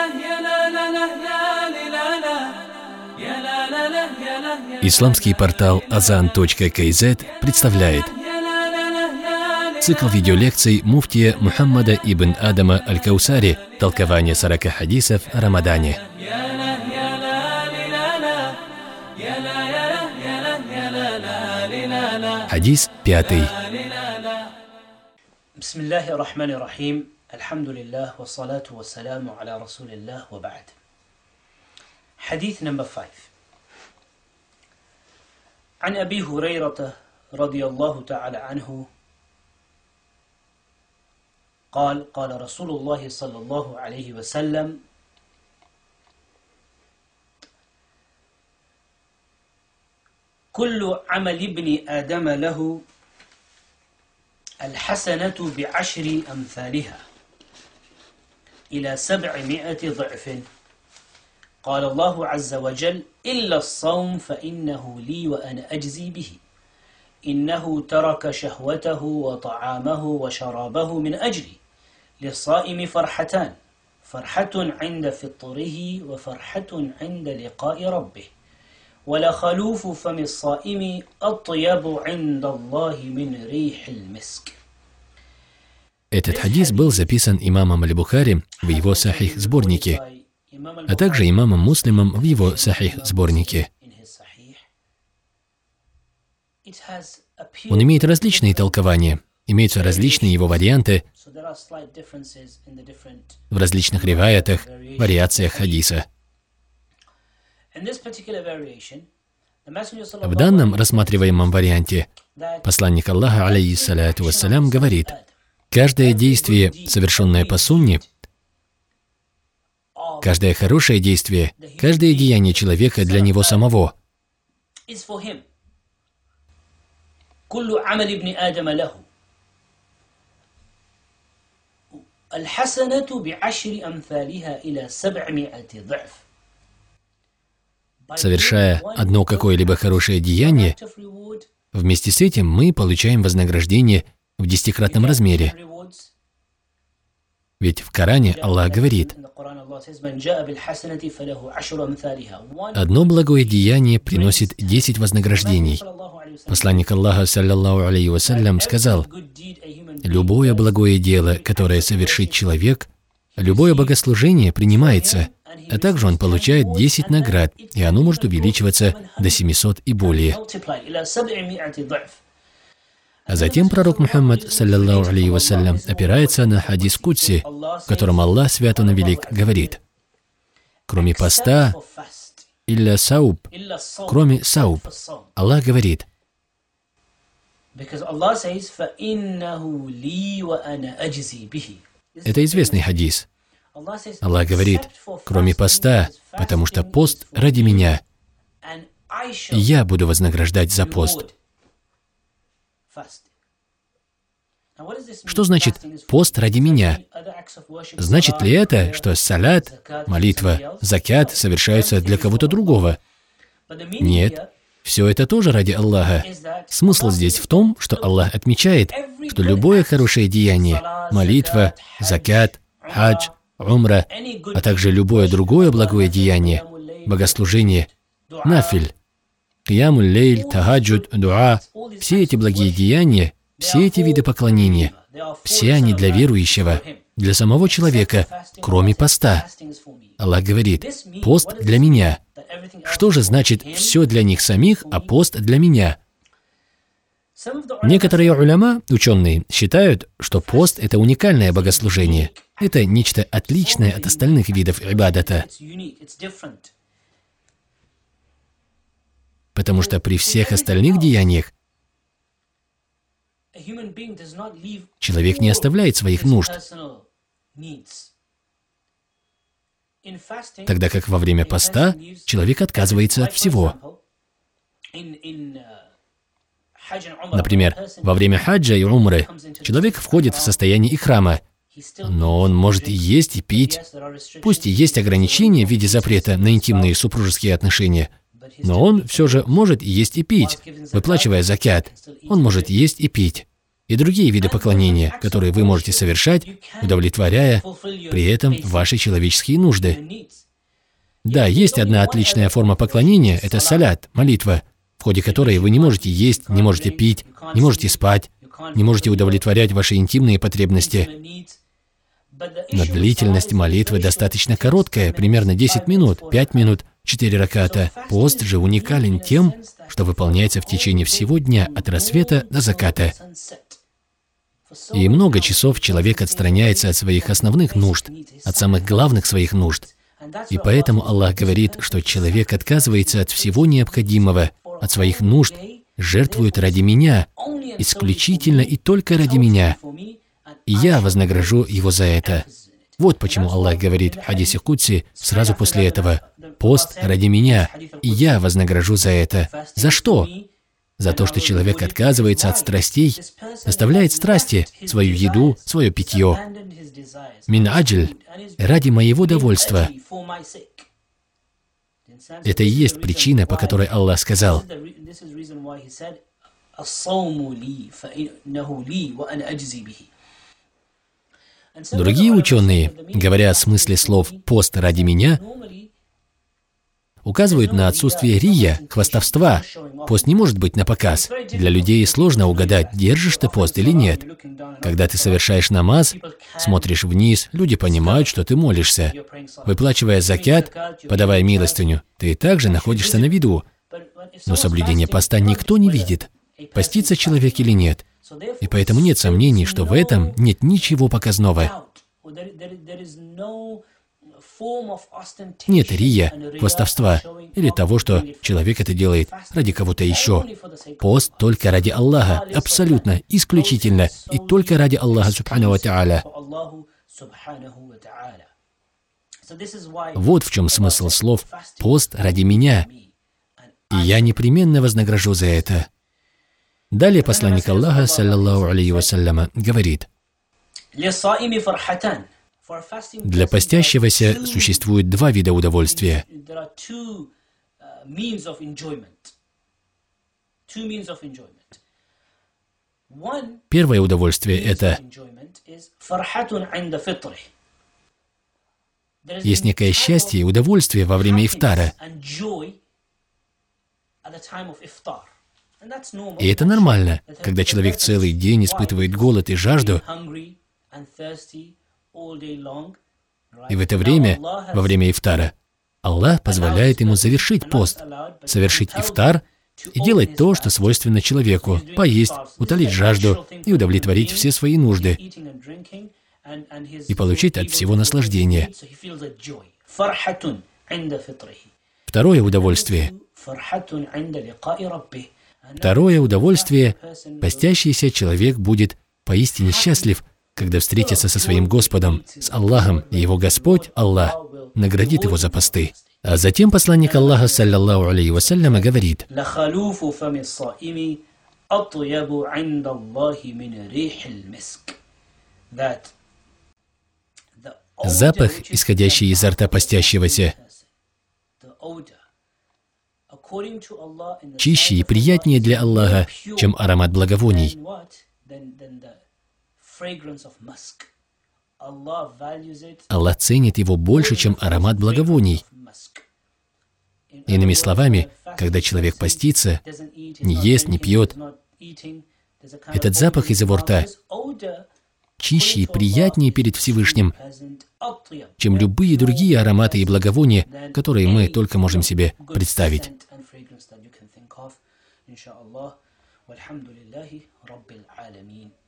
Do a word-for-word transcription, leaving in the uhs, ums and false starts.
Исламский портал азан точка кей зет представляет цикл видеолекций муфтия Мухаммада ибн Адама аль-Каусари «Толкование сорока хадисов о Рамадане». Хадис пятый. Бисмиллахи рахмани рахим. Альхамдулиллах, вассалату вассаляму аля расулиллах, ва ба'д. Хадис номер пять. عن أبي هريرة رضي الله تعالى عنه قال قال رسول الله صلى الله عليه وسلم كل عمل ابن آدم له الحسنة بعشر أمثالها إلى سبعمائة ضعف قال الله عز وجل إلا الصوم فإنه لي وأنا أجزي به إنه ترك شهوته وطعامه وشرابه من أجلي للصائم فرحتان فرحة عند فطره وفرحة عند لقاء ربه ولخلوف فم الصائم أطيب عند الله من ريح المسك. Этот хадис был записан имамом Аль-Бухари в его Сахих сборнике, а также имамом Муслимом в его Сахих сборнике. Он имеет различные толкования, имеются различные его варианты в различных риваятах, вариациях хадиса. В данном рассматриваемом варианте посланник Аллаха, алейхиссаляту вассалям, говорит: каждое действие, совершенное по сунне, каждое хорошее действие, каждое деяние человека для него самого. Совершая одно какое-либо хорошее деяние, вместе с этим мы получаем вознаграждение в десятикратном размере. Ведь в Коране Аллах говорит: одно благое деяние приносит десять вознаграждений. Посланник Аллаха, саллаллаху алейхи вассалям, сказал: любое благое дело, которое совершит человек, любое богослужение принимается, а также он получает десять наград, и оно может увеличиваться до семисот и более. А затем пророк Мухаммад, саллаллаху алейхи вассалям, опирается на хадис Кудси, в котором Аллах, свят он и велик, говорит: кроме поста, илля сауб, кроме сауб, Аллах говорит: это известный хадис. Аллах говорит: кроме поста, потому что пост ради меня, и я буду вознаграждать за пост. Что значит пост ради меня? Значит ли это, что салят, молитва, закят совершаются для кого-то другого? Нет. Все это тоже ради Аллаха. Смысл здесь в том, что Аллах отмечает, что любое хорошее деяние, молитва, закят, хадж, умра, а также любое другое благое деяние, богослужение, нафиль, киямуль лейль, тахаджуд, дуа, все эти благие деяния, все эти виды поклонения, все они для верующего, для самого человека, кроме поста. Аллах говорит: пост для меня. Что же значит все для них самих, а пост для меня? Некоторые уляма, ученые, считают, что пост — это уникальное богослужение. Это нечто отличное от остальных видов ибадата. Потому что при всех остальных деяниях человек не оставляет своих нужд, тогда как во время поста человек отказывается от всего. Например, во время хаджа и умры человек входит в состояние ихрама, но он может и есть, и пить. Пусть и есть ограничения в виде запрета на интимные супружеские отношения, но он все же может и есть, и пить. Выплачивая закят, он может есть и пить. и другие виды поклонения, которые вы можете совершать, удовлетворяя при этом ваши человеческие нужды. Да, есть одна отличная форма поклонения – это салят, молитва, в ходе которой вы не можете есть, не можете пить, не можете спать, не можете удовлетворять ваши интимные потребности. Но длительность молитвы достаточно короткая, примерно десять минут, пять минут, четыре раката. Пост же уникален тем, что выполняется в течение всего дня от рассвета до заката. И много часов человек отстраняется от своих основных нужд, от самых главных своих нужд. И поэтому Аллах говорит, что человек отказывается от всего необходимого, от своих нужд, жертвует ради меня, исключительно и только ради меня. И я вознагражу его за это. Вот почему Аллах говорит в хадисе Кудси сразу после этого: «Пост ради меня, и я вознагражу за это». За что? За то, что человек отказывается от страстей, оставляет страсти, свою еду, свое питье. «Мин аджль» — ради моего довольства. Это и есть причина, по которой Аллах сказал: Другие ученые, говоря о смысле слов «пост ради меня», указывают на отсутствие рия, хвастовства. Пост не может быть на показ. Для людей сложно угадать, держишь ты пост или нет. Когда ты совершаешь намаз, смотришь вниз, люди понимают, что ты молишься. Выплачивая закят, подавая милостыню, ты также находишься на виду. Но соблюдение поста никто не видит, постится человек или нет. И поэтому нет сомнений, что в этом нет ничего показного. Нет рия, хвастовства или того, что человек это делает ради кого-то еще. Пост только ради Аллаха, абсолютно, исключительно, и только ради Аллаха Субхану ва Тааля. Вот в чем смысл слов «пост ради меня», и я непременно вознагражу за это. Далее посланник Аллаха, саллаллаху алейхи вассаляма, говорит: для постящегося существует два вида удовольствия. Первое удовольствие – это есть некое счастье и удовольствие во время ифтара. И это нормально, когда человек целый день испытывает голод и жажду, и в это время, во время ифтара, Аллах позволяет ему завершить пост, совершить ифтар и делать то, что свойственно человеку, поесть, утолить жажду и удовлетворить все свои нужды, и получить от всего наслаждение. Второе удовольствие. Второе удовольствие. Постящийся человек будет поистине счастлив, когда встретится со своим Господом, с Аллахом, и его Господь, Аллах, наградит его за посты. А затем посланник Аллаха, саллаллаху алейхи вассаляма, говорит: запах, исходящий изо рта постящегося, чище и приятнее для Аллаха, чем аромат благовоний. Аллах ценит его больше, чем аромат благовоний. Иными словами, когда человек постится, не ест, не пьет, этот запах из его рта чище и приятнее перед Всевышним, чем любые другие ароматы и благовония, которые мы только можем себе представить. Walhamdulillahi Rabbil Alameen.